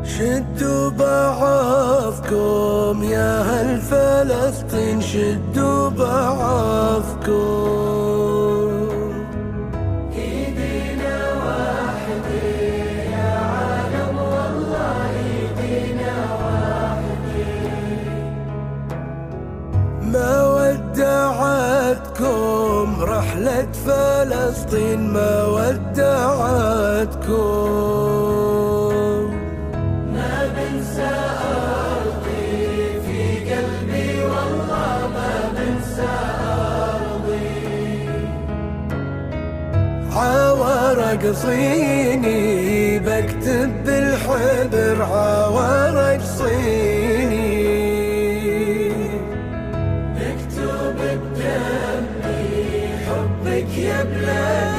شدوا بعضكم يا أهل فلسطين، شدوا بعضكم. ايدينا واحدة يا عالم، والله ايدينا واحدة. ما ودعتكم رحلة فلسطين، ما ودعتكم. ما بنسى أرضي في قلبي، والله ما بنسى أرضي. عورق صيني بكتب بالحبر، عورق صيني نكتب بدمي حبك يا بلاد.